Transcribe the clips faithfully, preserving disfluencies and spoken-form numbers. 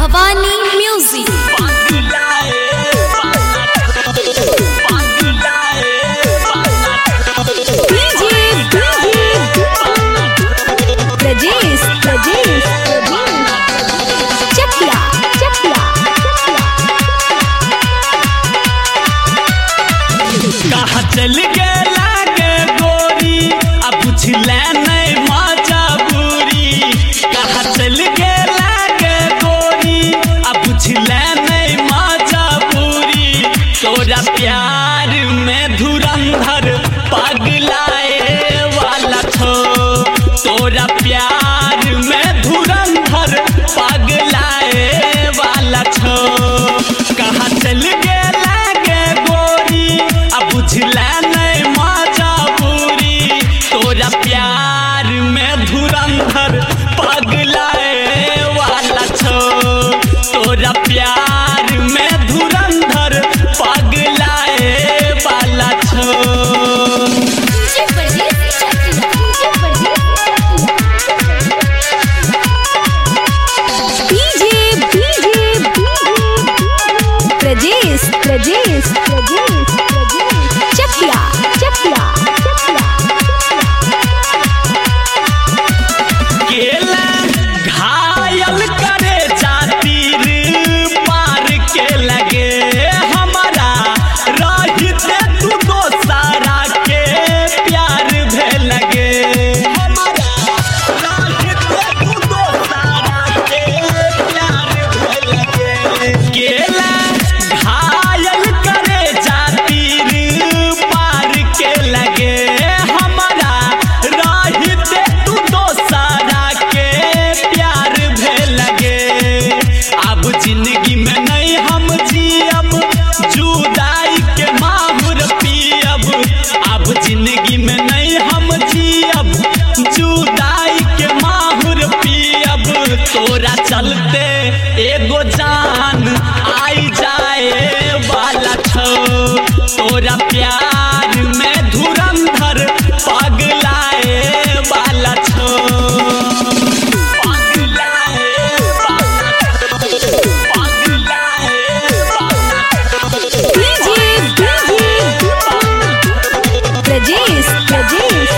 Bhavani music. Prajesh Prajesh Chakia Chakia कहाँ चल के लागे गोरी अब पूछले नहीं मजा बुरी। कहाँ चल के लागे गोरी अब पूछले नहीं मजा बुरी। तोरा प्यार में धुरंधर पगलाए वाला छो। तोरा प्यार में धुरंधर पगलाए वाला छो। कहाँ चल के लागे गोरी अब बुझला नहीं मजा बुरी। तोरा प्यार में धुरंधर पगलाए वाला छो। तोरा प्यार में धुरंधर पगलाए वाला छो। प्रजेश प्रजेश प्रजेश चकिया चकिया केला घायल करे जातीर पार के लगे हमारा रहते तू तो सारा के प्यार भे लगे। हमारा रहते तू तो सारा के प्यार भे लगे। केला घायल करे जातीर पार के लगे हमारा रहते तू तो सारा के प्यार भे लगे। अब जिंदगी में नहीं हम जियब जुदाई के माहुर पियब। अब जिंदगी में नहीं हम जियब जुदाई के माहुर पियब। तोरा चलते एगो जान आई जाए वाला छो। तोरा प्यार में धुरंधर पगलाए वाला छो। पगलाए वाला छो। पगलाए वाला छो। प्रजेश प्रजेश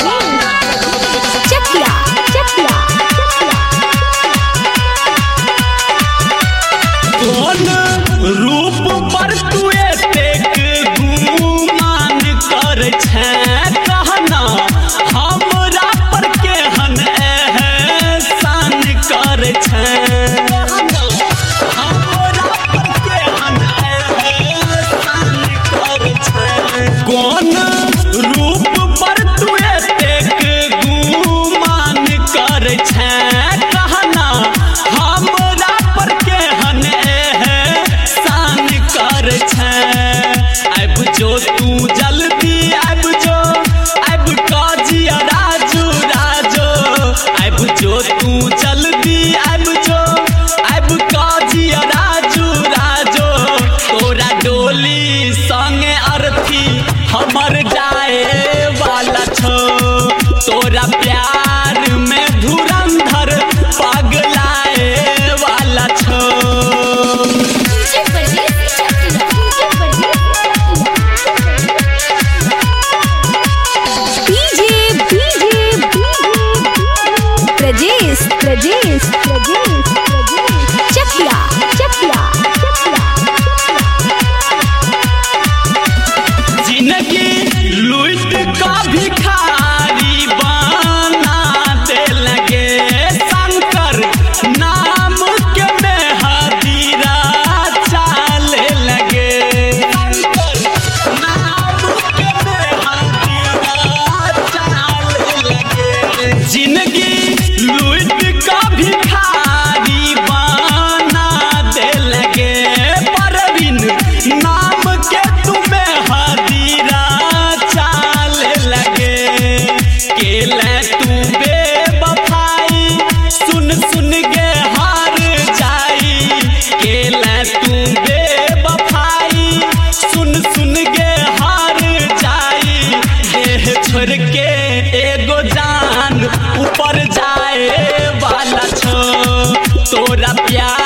चकिया चकिया कौन रूप पर तू एतेक गुमान कर छै। कहना हमरा पर केहन एहसान कर छै। हमरा पर केहन एहसान कर छै। कौन रूप पर तू एतेक गुमान कर छै। कहना हमरा पर केहन एहसान कर छै। अब जो तू जल्दी अब जो अब काजिया राजू राजो। अब जो तू जल्दी अब जो अब काजिया राजू राजो। तोरा डोली संगे अर्थी हमर जाए वाला छो। तोरा प्यार में धुरंधर पगलाए वाला छो। प्रजेश प्रजेश चकिया चकिया जिंदगी लूट का भिखारी बना दे लगे। शंकर नाम के मेहदीरा चाले लगे। शंकर नाम के मेहदीरा चाले लगे। जिंदगी लूट का भिखारी बना दे लगे। परवीन नाम के तुम्हें हदीरा चाल लगे। केले तू बेवफाई सुन सुन के हार जाई। केले तू बेवफाई सुन सुन के हार जाई। देह छोड़ के एगो जान ऊपर जाए वाला छो। तोरा प्यार